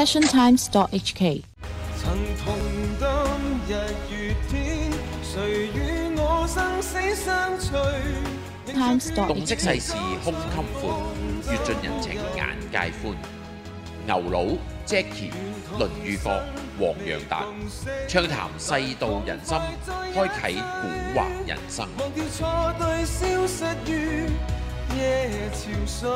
passiontimes.hk。 曾同當日月天，誰與我生死相隨。 洞悉世事胸襟闊，閱盡人情眼界寬。牛佬、Jackie、倫裕國、黃洋達，暢談世道人心，開啟古惑人生。 忘掉錯對，消失於夜潮水。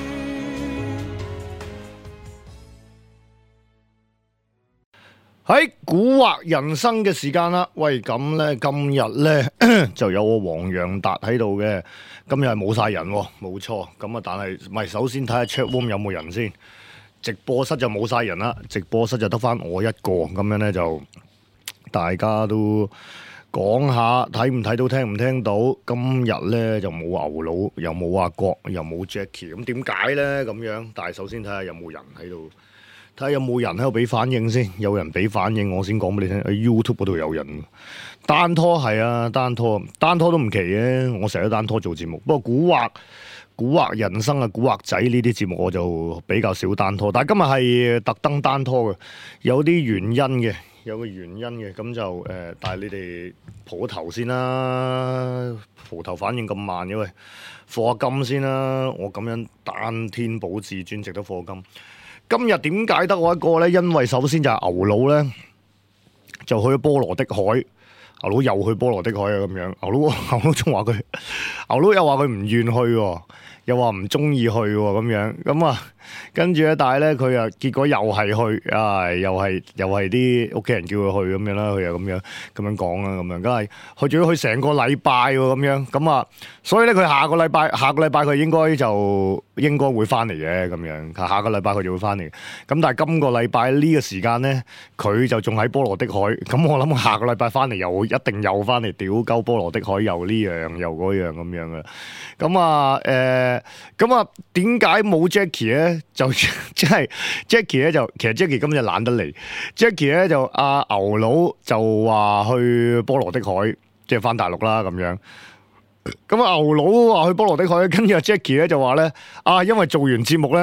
喺古惑人生嘅時間啦，喂，咁呢，今日呢就有個黃洋達喺度嘅，今日係冇晒人喎，冇錯，咁啊，但係咪首先睇下 chat room 有冇人先，直播室就冇晒人啦，直播室就得翻我一個，咁樣呢，就大家都講下睇唔睇到聽唔聽到，今日呢就冇牛佬，又冇阿國，又冇 Jackie， 咁點解呢？咁樣，但係首先睇下有冇人喺度。睇下有冇人喺度俾反應先，有人俾反應我先講俾你聽。喺 YouTube 嗰度有人，單拖係啊，單拖都唔奇嘅。我成日都單拖做節目，不過古惑人生啊，古惑仔呢啲節目我就比較少單拖。但係今日係特登單拖嘅，有啲原因嘅，有個原因嘅。咁就但係你哋蒲頭先啦，蒲頭反應咁慢，因為課金先啦。我咁樣單天保至尊值得課金。今日點解得我一個呢？因為首先就係牛佬呢，就去咗波羅的海，牛佬又去波羅的海啊咁樣。牛佬仲話佢，牛佬又話佢唔願去喎，又話唔中意去喎咁樣。咁啊，跟住咧，但係咧佢啊，結果又係去啊，又係啲屋企人叫佢去咁樣啦。佢又咁樣講啦，咁樣，梗係去仲要去成個禮拜喎咁樣。咁啊，所以咧佢下個禮拜佢應該會翻嚟嘅咁樣。下個禮拜佢就會翻嚟。咁但係今個禮拜呢個時間咧，佢就仲喺波羅的海。咁我諗下個禮拜翻嚟又一定又翻嚟屌鳩波羅的海，又呢樣又嗰樣咁樣嘅。咁啊點解冇 Jackie 咧？就即係 Jackie 咧，就其實 Jackie 今日懶得嚟。Jackie 咧就牛佬就話去波羅的海，即係翻大陸啦咁樣。咁牛佬話去波羅的海，跟住阿 Jackie 咧就話咧因為做完節目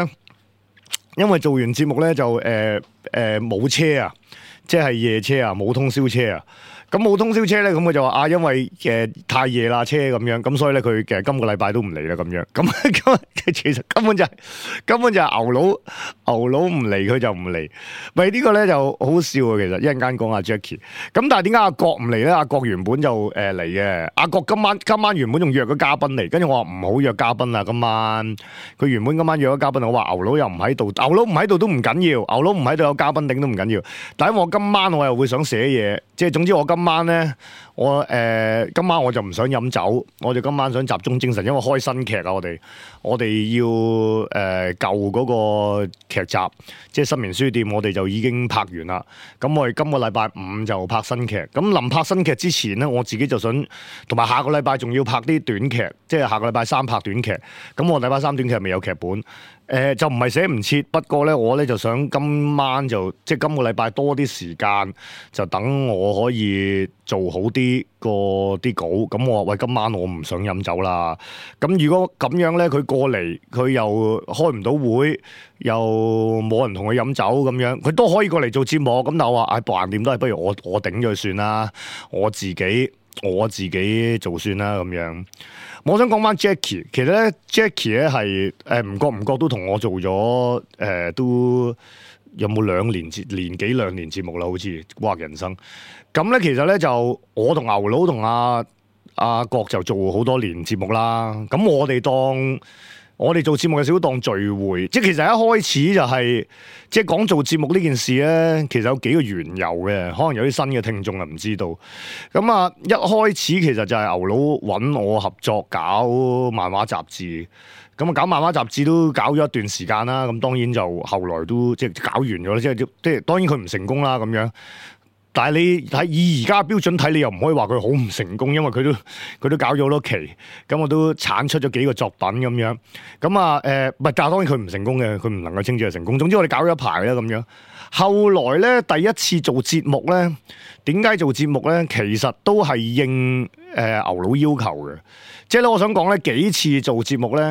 咧就冇車啊，即係夜車啊，冇通宵車啊。咁冇通宵車咧，咁佢就話因為太夜啦車咁樣，咁所以咧佢其實今個禮拜都唔嚟啦咁樣。咁其實根本就係牛佬唔嚟，佢就唔嚟。咪呢個咧就好笑啊！其實一陣間講阿 Jackie。咁但係點解阿國唔嚟咧？阿國原本就嚟嘅。阿國今晚原本仲約咗嘉賓嚟，跟住我話唔好約嘉賓啦。今晚佢原本今晚約咗嘉賓，我話牛佬又唔喺度，牛佬唔喺度都唔緊要，牛佬唔喺度有嘉賓頂都唔緊要。但係因為我今晚我又會想寫嘢，即係總之我今晚咧，今晚我就唔想飲酒，我哋今晚想集中精神，因為開新劇啊，我哋要舊嗰個劇集，即係失眠書店，我哋就已經拍完啦。咁我哋今個禮拜五就拍新劇。咁臨拍新劇之前咧，我自己就想，同埋下個禮拜仲要拍啲短劇，即係下個禮拜三拍短劇。咁我禮拜三短劇未有劇本。就唔係寫唔切，不過咧我咧就想今晚就即係今個禮拜多啲時間，就等我可以做好啲稿。咁我話喂，今晚我唔想飲酒啦。咁如果咁樣咧，佢過嚟佢又開唔到會，又冇人同佢飲酒咁樣，佢都可以過嚟做節目。咁但係我話橫掂都係不如我頂咗佢算啦，我自己做算啦咁樣。我想講翻 Jackie， 其實咧 Jackie 咧係唔覺都同我做咗都有冇兩年幾兩年節目啦，好似古惑人生。咁咧其實咧就我同牛佬同阿國就做好多年節目啦。咁我哋做節目嘅小當聚會，即係其實一開始就係即係講做節目呢件事咧，其實有幾個緣由嘅，可能有啲新嘅聽眾啊唔知道。咁啊，一開始其實就係牛佬揾我合作搞漫畫雜誌，咁啊搞漫畫雜誌都搞咗一段時間啦。咁當然就後來都即係搞完咗啦，即係當然佢唔成功啦咁樣。但係你睇以而家標準睇，你又唔可以話佢好唔成功，因為佢都搞咗好多期，咁我都產出咗幾個作品咁樣。咁啊唔係，但係當然佢唔成功嘅，佢唔能夠稱之為成功。總之我哋搞咗一排啦咁樣。後來咧第一次做節目咧，點解做節目咧？其實都係應牛佬要求嘅。即係咧，我想講咧幾次做節目咧。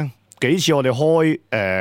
幾次我哋開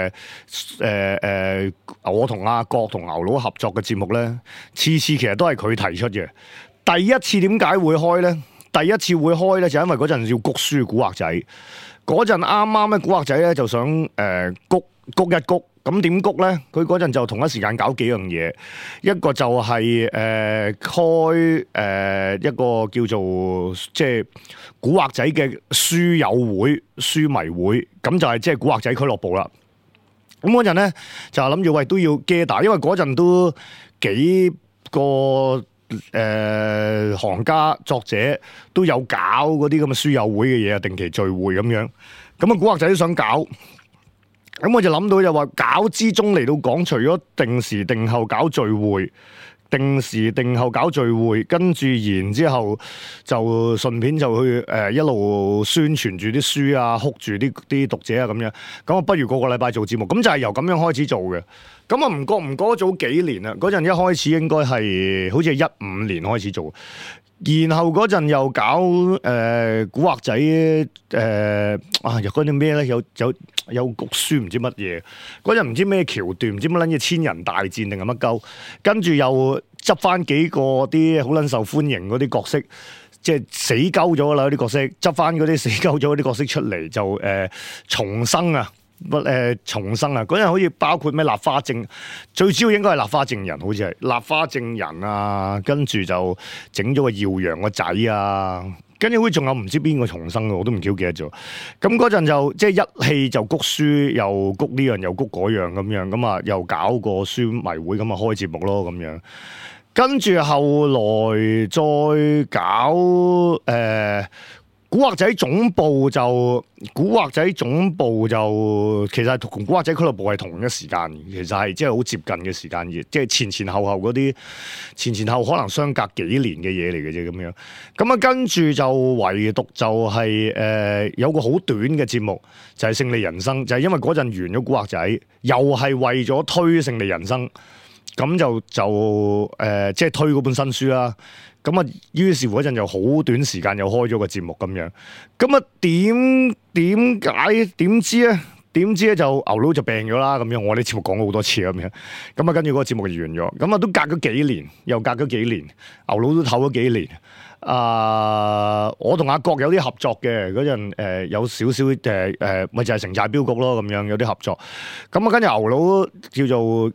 我同阿國同牛佬合作嘅節目咧，次次其實都係佢提出嘅。第一次點解會開咧？第一次會開咧，就因為嗰陣要谷書古惑仔，嗰陣啱啱咧古惑仔咧就想谷一谷。咁點谷咧？佢嗰陣就同一時間搞幾樣嘢，一個就係開一個叫做即係古惑仔嘅書友會、書迷會，咁就係即係古惑仔俱樂部啦。咁嗰陣咧就諗住喂都要 gather，因為嗰陣都幾個行家作者都有搞嗰啲咁嘅書友會嘅嘢啊，定期聚會咁樣。咁啊古惑仔都想搞。咁我就諗到就話搞之中嚟到講，除咗定時定候搞聚會，定時定候搞聚會，跟住然之後就順便就去一路宣傳住啲書啊，哭住啲讀者啊咁樣。咁啊，不如個禮拜做節目，咁就係由咁樣開始做嘅。咁啊，唔覺早幾年啦，嗰陣一開始應該係好似係15年開始做。然後嗰陣又搞古惑仔又嗰啲咩咧？有焗書唔知乜嘢，嗰陣唔知咩橋段，唔知乜撚嘢千人大戰定係乜鳩，跟住又執翻幾個啲好撚受歡迎嗰啲角色，即係死鳩咗啦嗰啲角色，執翻嗰啲死鳩咗嗰啲角色出嚟就重生啊！重生啊！嗰陣好似包括咩立花正，最主要應該係立花正人，好似係立花正人啊，跟住就整咗個耀陽個仔啊，跟住好似仲有唔知邊個重生嘅，我都唔記得咗。咁嗰陣就即係一氣就谷書，又谷呢樣又谷嗰樣咁樣，咁啊又搞個書迷會咁啊開節目咯咁樣。跟住後來再搞古惑仔總部就其實同古惑仔俱樂部係同一時間，其實係即係好接近嘅時間嘅，即係前後嗰啲前後可能相隔幾年嘅嘢嚟嘅啫咁樣。咁啊跟住就唯獨就係有個好短嘅節目，就係勝利人生，就係因為嗰陣完咗古惑仔，又係為咗推勝利人生，咁就即係推嗰本新書啦。咁啊，於是乎嗰陣就好短時間又開咗個節目咁樣。咁啊點知咧就牛佬就病咗啦咁樣。我哋節目講過好多次咁樣。咁啊跟住嗰個節目就完咗。咁啊都隔咗幾年，又隔咗幾年，牛佬都唞咗幾年。我同阿國有啲合作嘅嗰陣，有少少咪就係城寨標局咯咁樣，有啲合作。咁啊跟住牛佬叫做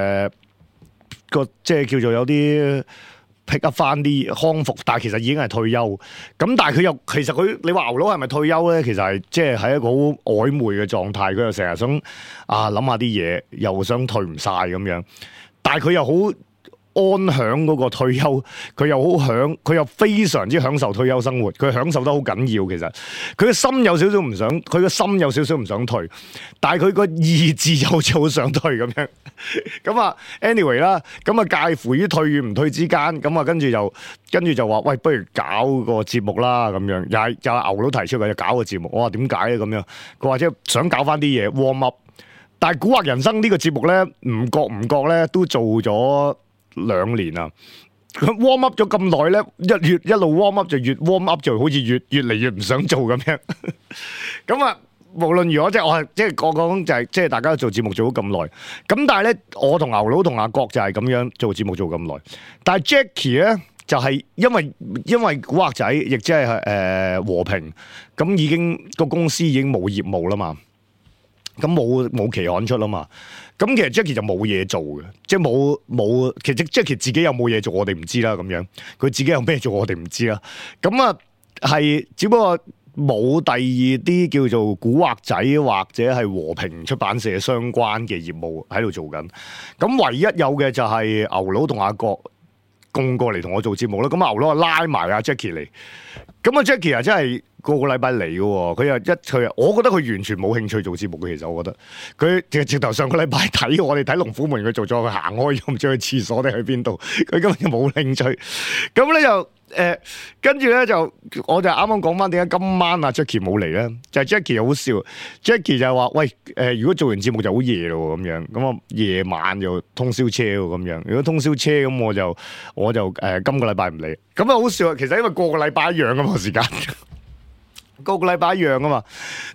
即係叫做有啲pick up 翻啲康復，但係其實已經係退休。咁但係佢又其實你話牛佬係咪退休咧？其實係即係喺一個好曖昧嘅狀態。佢又成日想諗下啲嘢，又想退唔晒咁樣。但係佢又好安享嗰個退休，佢又非常之享受退休生活，佢享受得好緊要。其實佢嘅心有少少唔想，佢嘅心有少少唔想退，但係佢個意志又好似好想退咁樣。咁啊 ，anyway 啦，咁啊介乎於退與唔退之間，咁啊跟住就話喂，不如搞個節目啦咁樣，又係牛佬提出嘅，就搞個節目。我話點解咧咁樣？佢話即係想搞翻啲嘢 warm up， 但係古惑人生呢個節目咧，唔覺咧都做咗2年啦，佢 warm up 咗咁耐咧，一路 warm up 就越 warm up 就好似越嚟越唔想做咁樣。咁啊，無論如何，即係我係即係講就係即係大家做節目做咗咁耐，咁但係咧，我同牛佬同阿國就係咁樣做節目做咁耐，但係 Jackie 咧就係因為古惑仔亦即係和平，咁已經個公司已經冇業務啦嘛，咁冇期刊出啦嘛。咁其實 Jackie 就冇嘢做嘅，即係冇，其實 Jackie 自己有冇嘢做，我哋唔知啦。咁樣佢自己有咩做，我哋唔知啦。咁啊，係只不過冇第二啲叫做古惑仔或者係和平出版社相關嘅業務喺度做緊。咁唯一有嘅就係牛佬同阿國供過嚟同我做節目啦。咁牛佬拉埋阿 Jackie 嚟，咁啊 Jackie 啊真係個禮拜嚟嘅喎，佢我覺得佢完全冇興趣做節目嘅。其實我覺得佢直頭上個禮拜睇我哋睇龍虎門，佢做咗佢行開咗，唔知去廁所定去邊度，佢根本就冇興趣。咁咧就跟住咧就我就啱啱講翻點解今晚阿 Jackie 冇嚟咧，就係 Jackie 好笑 ，Jackie 就係話喂如果做完節目就好夜咯咁樣，咁啊夜晚就通宵車咁樣，如果通宵車咁我就今個禮拜唔嚟，咁啊好笑啊！其實因為個禮拜一樣啊嘛時間。個禮拜一樣啊嘛，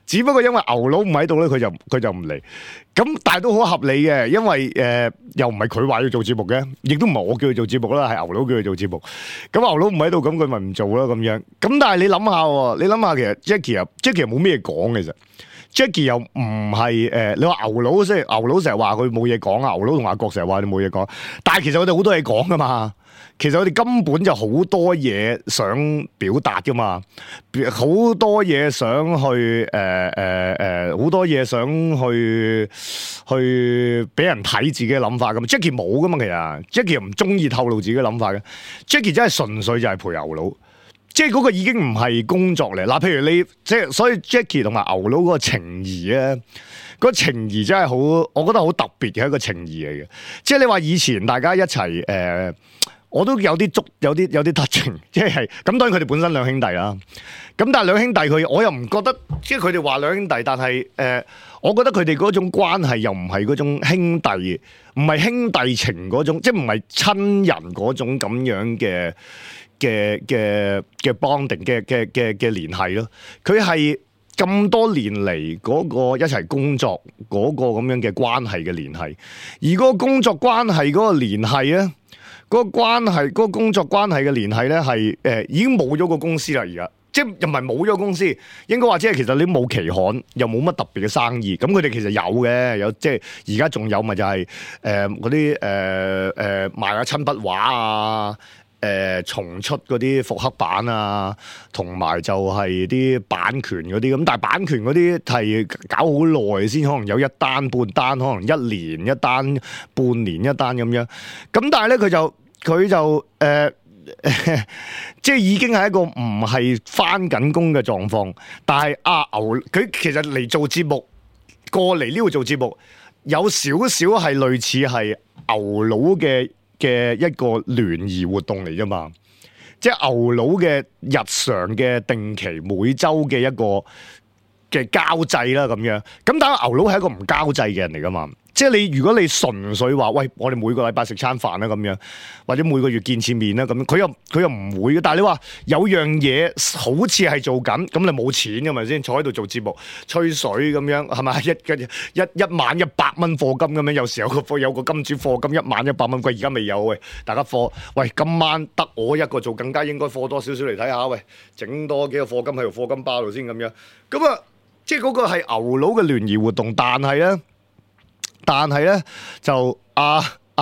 只不過因為牛佬唔喺度咧，佢就唔嚟。咁但係都好合理嘅，因為又唔係佢話要做節目嘅，亦都唔係我叫佢做節目啦，係牛佬叫佢做節目。咁牛佬唔喺度，咁佢咪唔做啦咁樣。咁但係你諗下，其實 Jackie 又冇咩講其實。Jackie 又唔係你話牛佬成日話佢冇嘢講啊，牛佬同阿國成日話你冇嘢講，但係其實我哋好多嘢講噶嘛。其實我哋根本就好多嘢想表達噶嘛，好多嘢想去好多嘢想去俾人睇自己嘅諗法咁。Jackie 冇噶嘛，其實 Jackie 又唔中意透露自己嘅諗法嘅。Jackie 真係純粹就係陪牛佬。即係嗰個已經唔係工作嚟嗱，譬如你即係所以 Jackie 同埋牛佬嗰個情誼咧，嗰個情誼真係好，我覺得好特別嘅一個情誼嚟嘅。即係你話以前大家一齊我都有啲touching，即係咁。當然佢哋本身兩兄弟啦，咁但係兩兄弟我又唔覺得，即係佢哋話兩兄弟，但係我覺得佢哋嗰種關係又唔係嗰種兄弟，唔係兄弟情嗰種，即係唔係親人嗰種咁樣嘅 bonding 嘅聯繫咯。佢係咁多年嚟嗰個一齊工作嗰個咁樣嘅關係嘅聯繫，而嗰個工作關係嗰個聯繫咧，嗰個工作關係嘅聯繫咧係已經冇咗個公司啦，而家即係又唔係冇咗公司，應該話即係其實你冇期刊，又冇乜特別嘅生意，咁佢哋其實有即係而家仲有咪就係嗰啲賣下親筆畫啊。重出嗰啲復刻版啊，同埋就係啲版權嗰啲咁，但係版權嗰啲係搞好耐先，可能有一單半單，可能一年一單，半年一單咁樣。咁但係咧，佢就即係已經係一個唔係返緊工嘅狀況。但係牛佢其實嚟做節目，過嚟呢度做節目，有少少係類似係牛佬嘅一個聯誼活動嚟啫嘛，即係牛佬嘅日常嘅定期每週嘅一個嘅交際啦咁樣。咁但係牛佬係一個唔交際嘅人嚟噶嘛，即係如果你純粹話喂，我哋每個禮拜食餐飯啦咁樣，或者每個月見次面啦咁樣，佢又唔會嘅。但係你話有樣嘢好似係做緊，咁你冇錢嘅咪先，坐喺度做節目吹水咁樣係咪？一晚100蚊課金咁樣，有時有個金主課金1晚100蚊，而家未有喂，大家課喂今晚得我一個做，更加應該課多少少嚟睇下喂，整多幾個課金喺度課金包度先咁樣。咁啊，即係嗰個係牛佬嘅聯誼活動，但係咧就阿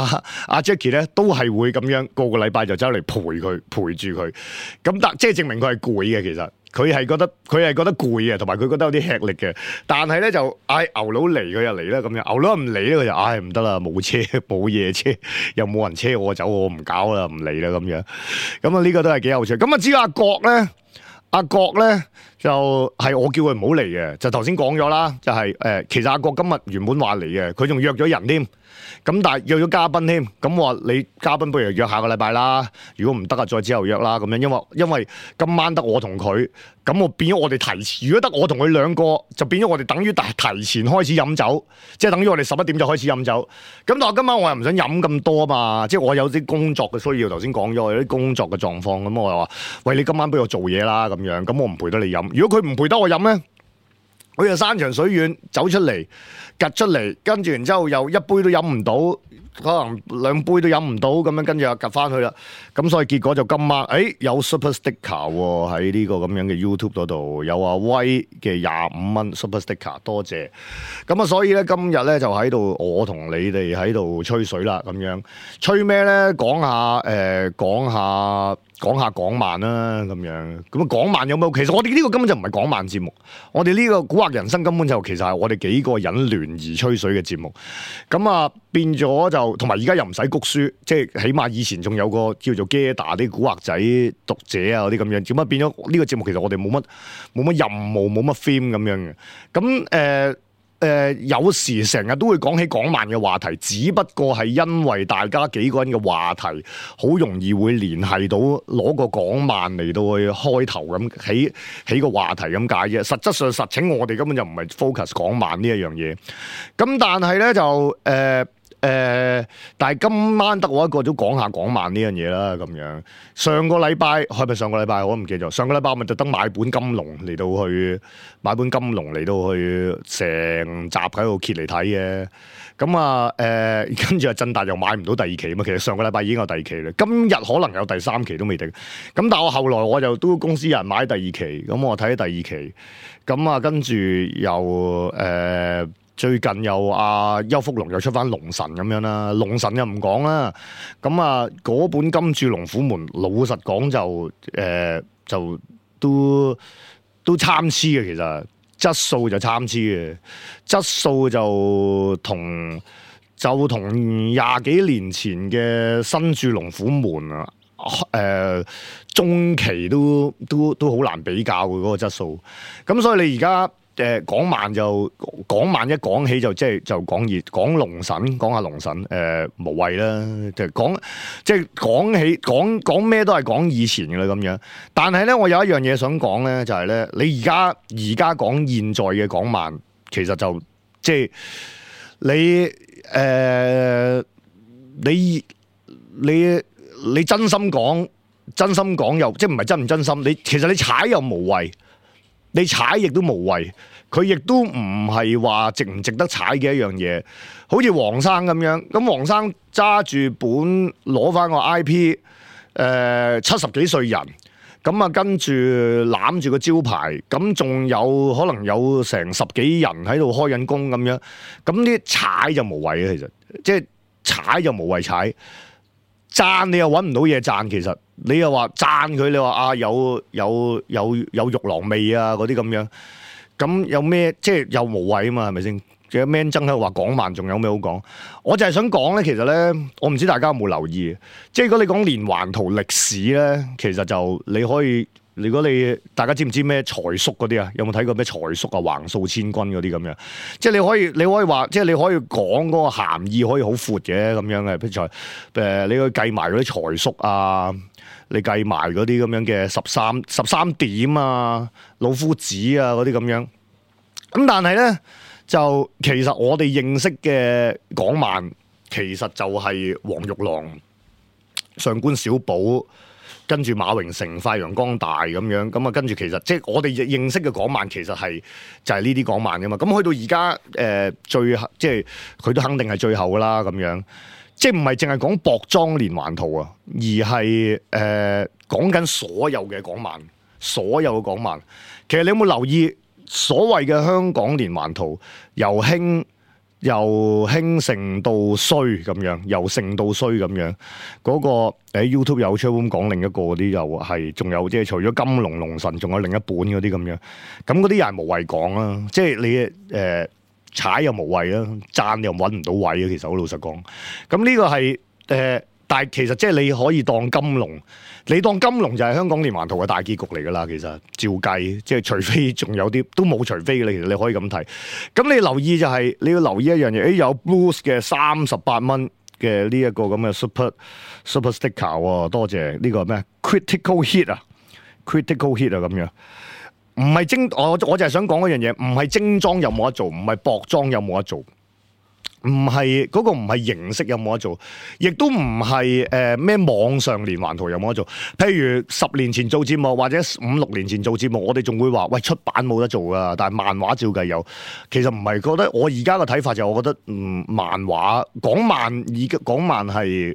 Jackie 咧都係會咁樣個禮拜就走嚟陪住佢，咁但即係證明佢係攰嘅。其實佢係覺得攰嘅，同埋佢覺得有啲吃力嘅。但係咧就牛佬嚟佢又嚟啦咁樣，牛佬唔嚟咧佢就唔得啦，冇車冇夜車，又冇人車我走，我唔搞啦，唔嚟啦咁樣。咁啊呢個都係幾有趣。咁啊至於阿國咧就係我叫佢唔好嚟嘅，就頭先講咗啦，就係其實阿國今日原本話嚟嘅，佢仲約咗人添，咁但係約咗嘉賓添，咁我話你嘉賓不如約下個禮拜啦，如果唔得啊再之後約啦咁樣，因為今晚得我同佢，咁我變咗我哋提前，如果得我同佢兩個，就變咗我哋等於提前開始飲酒，即係等於我哋11點就開始飲酒。咁但係今晚我又唔想飲咁多嘛，即係我有啲工作嘅需要，頭先講咗我有啲工作嘅狀況，咁我又話喂，你今晚俾我做嘢啦咁樣，咁我唔陪得你飲。如果佢唔陪得我飲咧，佢就山長水遠走出嚟，趌出嚟，跟住然之後又一杯都飲唔到，可能2杯都飲唔到咁樣，跟住又趌翻去啦。咁所以結果就今晚，有 Super Sticker 喎，喺呢個咁樣嘅 YouTube 嗰度，有阿威嘅25蚊 Super Sticker， 多謝。咁啊，所以咧今日咧就喺度，我同你哋喺度吹水啦，咁樣吹咩咧？講下港漫啦，咁樣咁啊，港漫有冇？其實我哋呢個根本就唔係港漫節目，我哋呢個古惑人生根本就其實係我哋幾個人聯誼吹水嘅節目。咁啊變咗就同埋而家又唔使谷書，即係起碼以前仲有個叫做 Gather 啲古惑仔讀者啊嗰啲咁樣，點解變咗呢個節目其實我哋冇乜任務，冇乜 theme 咁樣嘅。咁有時成日都會講起港漫嘅話題，只不過係因為大家幾個人嘅話題好容易會聯繫到，攞個港漫嚟到去開頭咁起個話題咁解啫。實質上實情我哋根本就唔係 focus 港漫呢一樣嘢。咁但係咧就但係今晚得我一個都講下港漫呢樣嘢啦，咁樣。上個禮拜係咪上個禮拜我唔記得咗？上個禮拜我咪特登買本金龍嚟到去成集喺度揭嚟睇嘅。咁啊跟住振達又買唔到第二期嘛。其實上個禮拜已經有第二期啦，今日可能有第三期都未定。咁但係我後來我就都公司有人買第二期，咁我睇第二期。咁啊跟住又最近又邱福龍又出翻龍神咁樣啦，龍神又唔講啦。咁啊嗰本金鑄龍虎門，老實講就都參差嘅，其實質素就參差嘅，質素就同20幾年前嘅新鑄龍虎門啊，中期都好難比較嘅嗰個質素。咁所以你而家港漫一講起就講龍神，講下龍神無謂啦，講咩都係講以前嘅啦咁樣。但係咧，我有一樣嘢想講咧，就係咧，你而家講現在嘅港漫，其實就即係你真心講又即係唔係真唔真心？其實你踩又無謂。你踩亦都無謂，佢亦都唔係話值唔值得踩嘅一樣嘢。好似黃生咁樣，咁黃生揸住本攞翻個 IP， 70幾歲人，咁啊跟住攬住個招牌，咁仲有可能有成10幾人喺度開緊工咁樣，咁啲踩就無謂嘅，其實即係踩就無謂踩。讚你又揾唔到嘢讚，其實你又話讚佢，你話啊有玉郎味啊嗰啲咁樣，咁有咩即係又無謂啊嘛，係咪先？其實 Man 曾喺度話港漫仲有咩好講？我就係想講咧，其實咧，我唔知大家有冇留意，即係如果你講連環圖歷史咧，其實就你可以。如果大家知唔知咩財叔嗰啲啊？有冇睇過咩財叔啊、橫掃千軍嗰啲咁樣？即係你可以話，即係你可以講嗰個涵義可以好闊嘅咁樣嘅。譬如你去計埋嗰啲財叔啊，你計埋嗰啲咁樣嘅13點啊、老夫子啊嗰啲咁樣。咁但係咧，就其實我哋認識嘅港漫，其實就係黃玉郎、上官小寶。跟住馬榮成、發揚光大咁樣，咁啊跟住其實即係我哋認識嘅港漫，其實就係呢啲港漫噶嘛。咁去到而家最即係佢都肯定係最後噶啦咁樣，即係唔係淨係講薄裝連環圖啊，而係講緊所有嘅港漫，所有嘅港漫。其實你有冇留意所謂嘅香港連環圖由興盛到衰咁樣，由盛到衰咁樣，嗰個喺 YouTube 有出咁講，另一個嗰啲又係仲有即係除咗金龍龍神，仲有另一本嗰啲咁樣，咁嗰啲又係無謂講啦，即係你踩又無謂啦，讚又揾唔到位啊，其實好老實講，咁呢個係但係其實即係你可以當金龍，你當金龍就係香港連環圖嘅大結局嚟㗎啦。其實照計，即係除非仲有啲都冇除非嘅，其實你可以咁睇。咁你留意就係、是、你要留意一樣嘢，有 Blues 嘅38蚊嘅呢一個咁嘅 Super Sticker 喎，多謝呢個咩 Critical Hit 啊 ，Critical Hit 啊咁樣。唔係精，我就係想講一樣嘢，唔係精裝有冇得做，唔係薄裝有冇得做。唔係嗰個唔係形式有冇得做，亦都唔係咩網上連環圖有冇得做。譬如10年前做節目或者5、6年前做節目，我哋仲會話喂出版冇得做噶，但係漫畫照計有。其實唔係，覺得我而家嘅睇法就係我覺得漫畫港漫係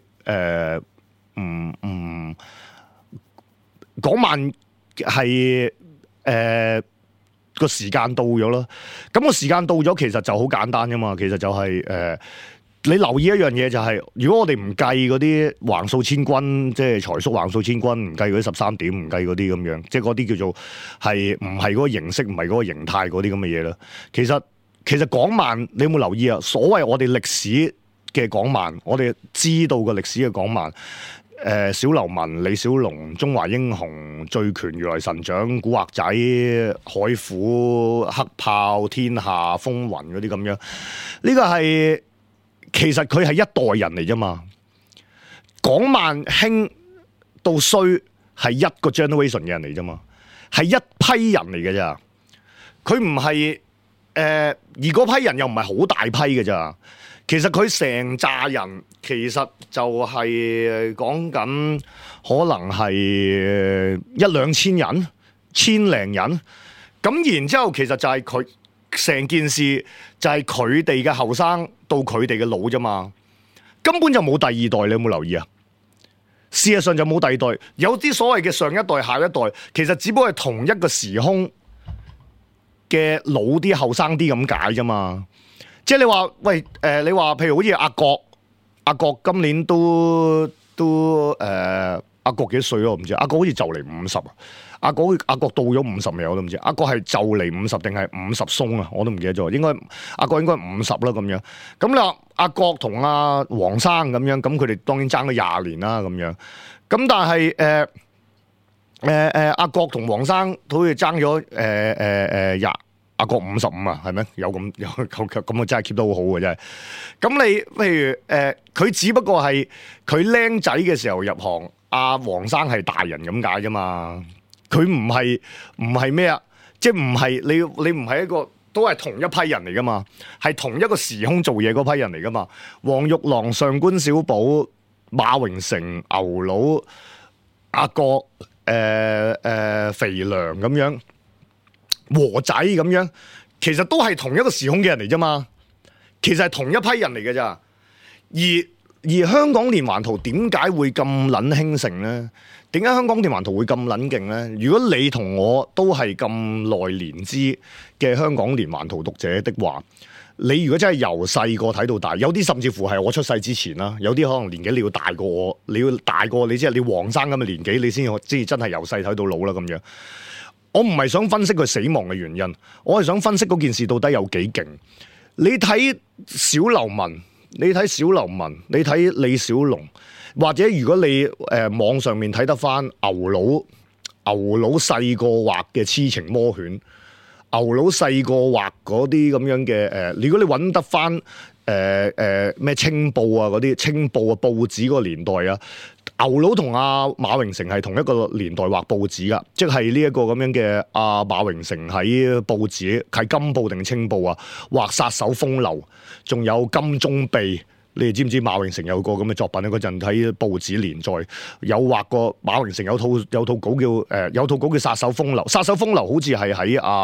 港漫係個時間到咗咯，咁個時間到咗，其實就好簡單噶嘛。其實就係你留意一樣嘢就係，如果我哋唔計嗰啲橫掃千軍，即係財叔橫掃千軍，唔計嗰啲13點，唔計嗰啲咁樣，即係嗰啲叫做係唔係嗰個形式，唔係嗰個形態嗰啲咁嘅嘢啦。其實港漫你有冇留意啊？所謂我哋歷史嘅港漫，我哋知道嘅歷史嘅港漫。小流氓、李小龍、中華英雄、醉拳、如來神掌、古惑仔、海虎、黑豹、天下風雲嗰啲咁樣，呢個係其實佢係一代人嚟啫嘛。港漫興到衰係一個 generation 嘅人嚟啫嘛，係一批人嚟嘅咋。佢唔係而嗰批人又唔係好大批嘅咋。 其實佢成扎人其實就係講緊可能係1-2千人、千零人，咁然之後其實就係佢成件事就係佢哋嘅後生到佢哋嘅老啫嘛，根本就冇第二代，你有冇留意啊？事實上就冇第二代，有啲所謂嘅上一代、下一代，其實只不過係同一個時空嘅老啲、後生啲咁解啫嘛。即係你話喂你話譬如好似阿國今年都阿國幾多歲咯？我唔知，阿國好似就嚟50啊。阿國到咗50未？我都唔知。阿國係就嚟50定係50鬆啊？我都唔記得咗。應該阿國應該50啦咁樣。咁你話阿國同阿黃生咁樣，咁佢哋當然爭咗20年啦咁樣。咁但係阿國同黃生好似爭咗廿。阿國55啊，係咩？有咁我真係 keep 得好好嘅真係。咁你譬如佢只不過係佢僆仔嘅時候入行，阿黃生係大人咁解啫嘛。佢唔係咩啊？即係唔係你唔係一個都係同一批人嚟噶嘛？係同一個時空做嘢嗰批人嚟噶嘛？黃玉郎、上官小寶、馬榮成、牛佬、阿國、肥良咁樣。和仔咁樣，其實都係同一個時空嘅人嚟啫嘛，其實係同一批人嚟嘅咋。而香港連環圖點解會咁撚興盛呢？點解香港連環圖會咁撚勁呢？如果你同我都係咁耐年資嘅香港連環圖讀者的話，你如果真係由細個睇到大，有啲甚至乎係我出世之前啦，有啲可能年紀你要大過我，你要大過你即係你黃生咁嘅年紀，你先至真係由細睇到老啦咁樣。我唔係想分析佢死亡嘅原因，我係想分析嗰件事到底有幾勁。你睇小流民，你睇李小龍，或者如果你網上面睇得翻牛佬細個畫嘅痴情魔犬，牛佬細個畫嗰啲咁樣嘅如果你揾得翻咩青報啊嗰啲青報啊報紙嗰個年代啊。牛佬同阿馬榮成係同一個年代畫報紙噶，即係呢一個咁樣嘅阿馬榮成喺報紙係金報定青報啊，畫殺手風流，仲有金鐘秘。你哋知唔知馬榮成有個咁嘅作品咧？嗰陣喺報紙連載有畫過馬榮成有套稿叫殺手風流。殺手風流好似係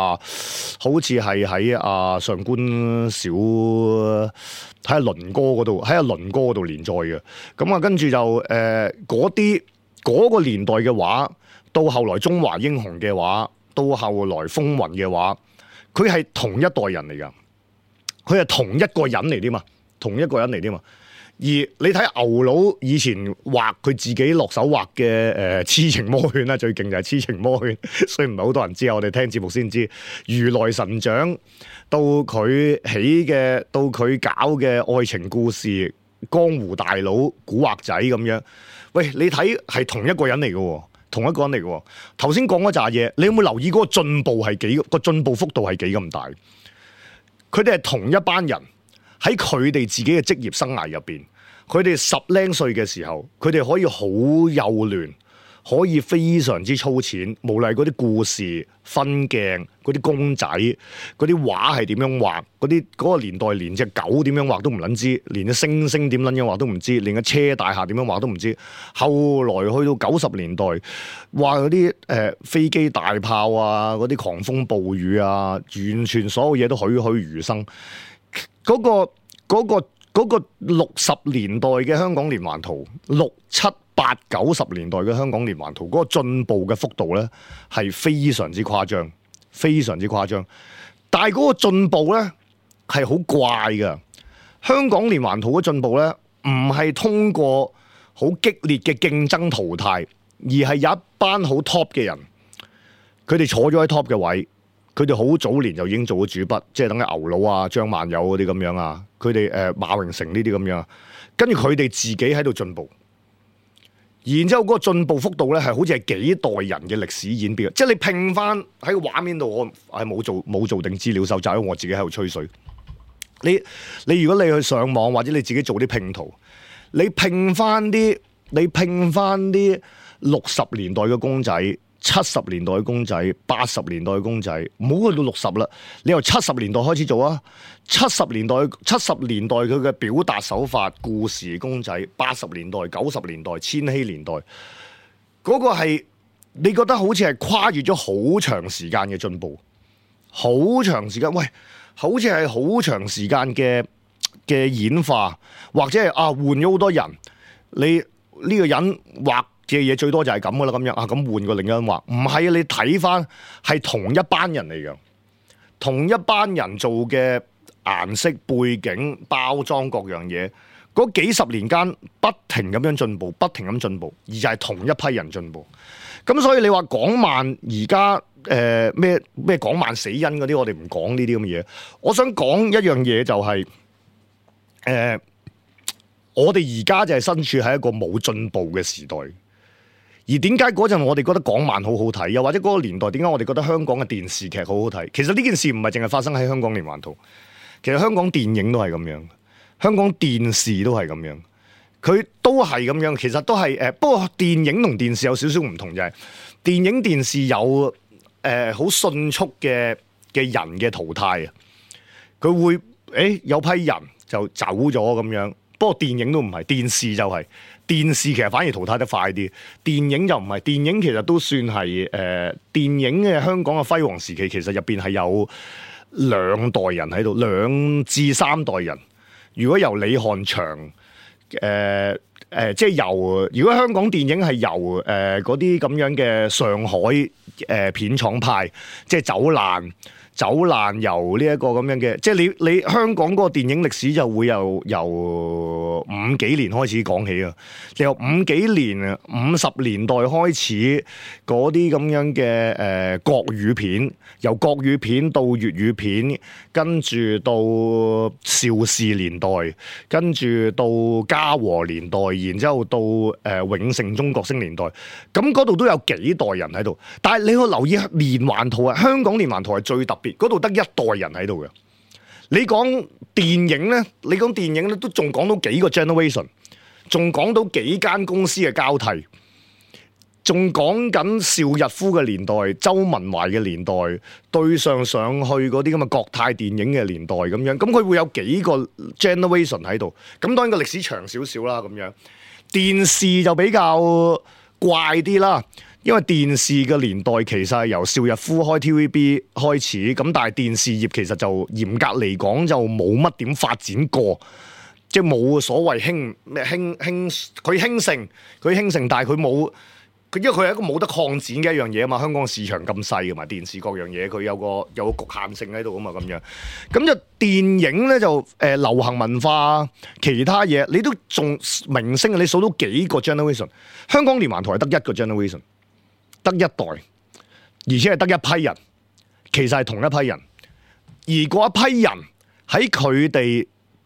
喺上官小喺阿倫哥嗰度連載嘅。咁啊，跟住就嗰個年代嘅畫，到後來中華英雄嘅畫，到後來風雲嘅畫，佢係同一代人嚟噶，佢係同一個人嚟啲嘛。而你睇牛佬以前畫佢自己落手畫嘅痴情魔犬啦，最勁就係痴情魔犬，所以唔係好多人知啊。我哋聽節目先知，如來神掌到佢搞嘅愛情故事，江湖大佬古惑仔咁樣。喂，你睇係同一個人嚟嘅，頭先講嗰扎嘢，你有冇留意嗰個進步幅度係幾咁大？佢哋係同一班人。喺佢哋自己嘅職業生涯入邊，佢哋10零歲嘅時候，佢哋可以好幼嫩，可以非常之粗淺。無論係嗰啲故事、分鏡、嗰啲公仔、嗰啲畫係點樣畫，嗰個年代連隻狗點樣畫都唔撚知，連隻猩猩點撚樣畫都唔知，連個車大廈點樣畫都唔知。後來去到90年代，話嗰啲飛機大炮啊，嗰啲狂風暴雨啊，完全所有嘢都栩栩如生。嗰個60年代嘅香港連環圖，6、7、8、90年代嘅香港連環圖，嗰個進步嘅幅度咧係非常之誇張，非常之誇張。但係嗰個進步咧係好怪㗎。香港連環圖嘅進步咧，唔係通過好激烈嘅競爭淘汰，而係有一班好 top 嘅人，佢哋坐咗喺 top 嘅位。佢哋好早年就已經做咗主筆，即係等於牛佬啊、張萬友嗰啲咁樣啊，佢哋馬榮成呢啲咁樣，跟住佢哋自己喺度進步，然之後嗰個進步幅度咧係好似係幾代人嘅歷史演變，即係你拼翻喺個畫面度，我係冇做定資料收集，因為我自己喺度吹水。你如果你去上網或者你自己做啲拼圖，你拼翻啲60年代嘅公仔。 70年代嘅公仔、80年代嘅公仔，唔好去到60啦。你由70年代開始做啊，70年代佢嘅表達手法、故事公仔，80年代、90年代、千禧年代，嗰個係你覺得好似係跨越咗好長時間嘅進步，好長時間，喂，好似係好長時間嘅演化，或者係換咗好多人，你呢個人畫嘅嘢最多就係咁噶啦，咁樣咁換個另一人畫，唔係啊，你睇翻係同一班人嚟嘅，同一班人做嘅顏色、背景、包裝各樣嘢，嗰幾十年間不停咁樣進步，不停咁進步，而就係同一批人進步。咁所以你話港漫而家咩港漫死因嗰啲，我哋唔講呢啲咁嘅嘢。我想講一樣嘢就係我哋而家就係身處喺一個冇進步嘅時代。而點解嗰陣我哋覺得港漫好好睇，又或者嗰個年代點解我哋覺得香港嘅電視劇好好睇？其實呢件事唔係淨係發生喺香港連環圖，其實香港電影都係咁樣，香港電視都係咁樣，佢都係咁樣。其實都係不過電影同電視有少少唔同，就係電影電視有好迅速嘅人嘅淘汰啊，佢會有批人就走咗咁樣。不過電影都唔係，電視就係。電視其實反而淘汰得快啲，電影就唔係。電影其實都算係電影嘅香港嘅輝煌時期，其實入邊係有2代人喺度，2至3代人。如果由李翰祥即係由如果香港電影係由嗰啲咁樣嘅上海片廠派，即係走爛由呢一個咁樣嘅，即係你香港嗰個電影歷史就會由50幾年開始講起啊！由50幾年50年代開始嗰啲咁樣嘅國語片，由國語片到粵語片，跟住到邵氏年代，跟住到嘉禾年代，然之後到永盛中國星年代，咁嗰度都有幾代人喺度。但係你要留意連環圖啊，香港連環圖係最特別，嗰度得1代人喺度嘅。你講電影咧，都仲講到幾個 generation， 仲講到幾間公司嘅交替，仲講緊邵逸夫嘅年代、周文懷嘅年代，對上去嗰啲咁嘅國泰電影嘅年代咁樣，咁佢會有幾個 generation 喺度。咁當然個歷史長少少啦，咁樣電視就比較怪啲啦。因為電視嘅年代其實係由邵逸夫開 TVB 開始，咁但係電視業其實就嚴格嚟講就冇乜點發展過，即係冇所謂佢興盛，但係佢冇，因為佢係一個冇得擴展嘅一樣嘢啊嘛。香港市場咁細㗎嘛，電視各樣嘢佢有個局限性喺度啊嘛，咁樣。咁就電影咧就流行文化其他嘢，你都仲明星，你數到幾個 generation？ 香港連環圖係得1個 generation。得1代，而且係得1批人，其實係同一批人，而嗰一批人喺佢哋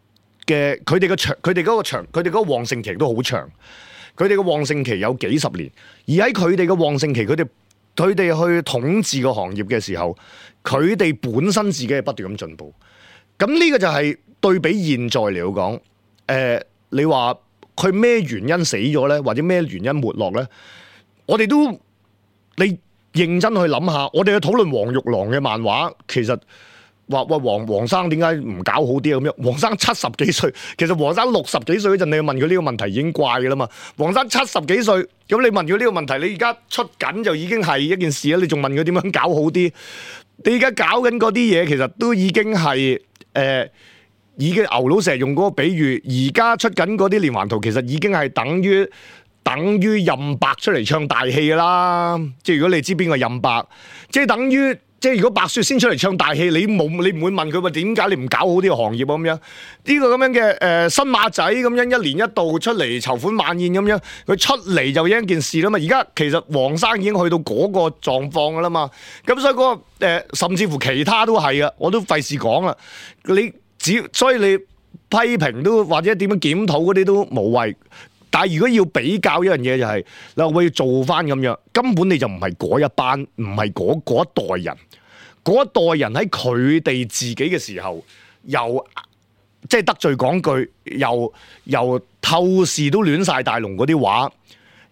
嗰個旺盛期都好長，佢哋嘅旺盛期有幾十年，而喺佢哋嘅旺盛期，佢哋去統治個行業嘅時候，佢哋本身自己係不斷咁進步。咁呢個就係對比現在嚟講，你話佢咩原因死咗咧，或者咩原因沒落咧？我哋都你認真去諗下，我哋去討論黃玉郎嘅漫畫，其實話喂黃生點解唔搞好啲咁樣？黃生70幾歲，其實黃生60幾歲嗰陣，你問佢呢個問題已經怪㗎啦嘛。黃生70幾歲，咁你問佢呢個問題，你而家出緊就已經係一件事啦。你仲問佢點樣搞好啲？你而家搞緊嗰啲嘢，其實都已經係已經牛佬成日用嗰個比喻，而家出緊嗰啲連環圖，其實已經係等於任白出嚟唱大戲㗎啦，即係如果你知邊個任白，即係等於即係如果白雪仙出嚟唱大戲，你唔會問佢話點解你唔搞好呢個行業咁樣？呢個咁樣嘅新馬仔咁樣一年一度出嚟籌款晚宴咁樣，佢出嚟就一件事啦嘛。而家其實黃生已經去到嗰個狀況㗎啦嘛，咁所以嗰個甚至乎其他都係啊，我都費事講啦。所以你批評都或者點樣檢討嗰啲都無謂。但係如果要比較一樣嘢就係，你話我要做翻咁樣，根本你就唔係嗰一班，唔係嗰一代人，嗰一代人喺佢哋自己嘅時候，又即係得罪講句，又透視都亂晒大龍嗰啲話，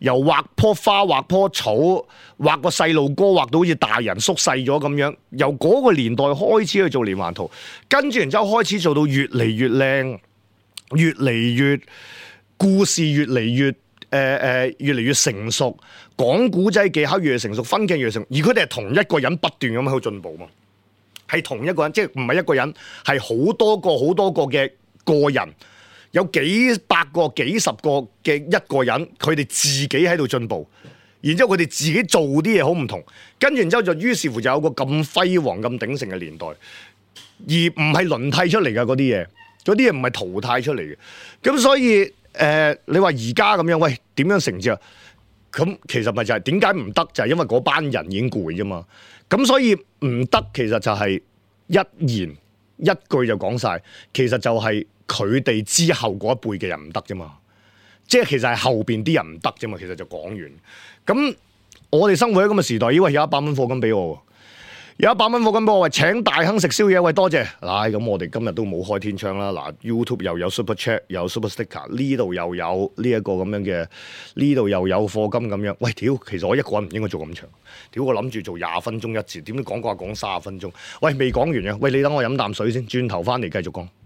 由畫棵花、畫棵草、畫個細路哥，畫到好似大人縮細咗咁樣。由嗰個年代開始去做連環圖，跟住然之後開始做到越嚟越靚，越嚟越故事越嚟越越嚟越成熟，講古仔技巧越嚟成熟，分鏡越成熟，而佢哋係同一個人不斷咁喺度進步嘛，係同一個人，即係唔係一個人，係好多個嘅個人，有幾百個、幾十個嘅一個人，佢哋自己喺度進步，然之後佢哋自己做啲嘢好唔同，跟住然之後就於是乎就有個咁輝煌、咁鼎盛嘅年代，而唔係輪替出嚟嘅嗰啲嘢，嗰啲嘢唔係淘汰出嚟嘅，咁所以。你話而家咁樣，喂點樣成績啊？咁其實咪就係點解唔得？就係因為嗰班人已經攰啫嘛。咁所以唔得，其實就係一言一句就講晒。其實就係佢哋之後嗰一輩嘅人唔得啫嘛。即係其實係後邊啲人唔得啫嘛。其實就講完。咁我哋生活喺咁嘅時代，以為有100蚊課金俾我。有100蚊課金俾我，話請大亨食宵夜，喂多謝。嗱，咁我哋今日都冇開天窗啦。嗱 ，YouTube 又有 Super Chat， 有 Super Sticker， 呢度又有呢一個咁樣嘅，呢度又有課金咁樣。喂，屌，其實我一個人唔應該做咁長。屌，我諗住做20分鐘一節，點解講30分鐘？喂，未講完嘅，喂，你等我飲啖水先，轉頭翻嚟繼續講。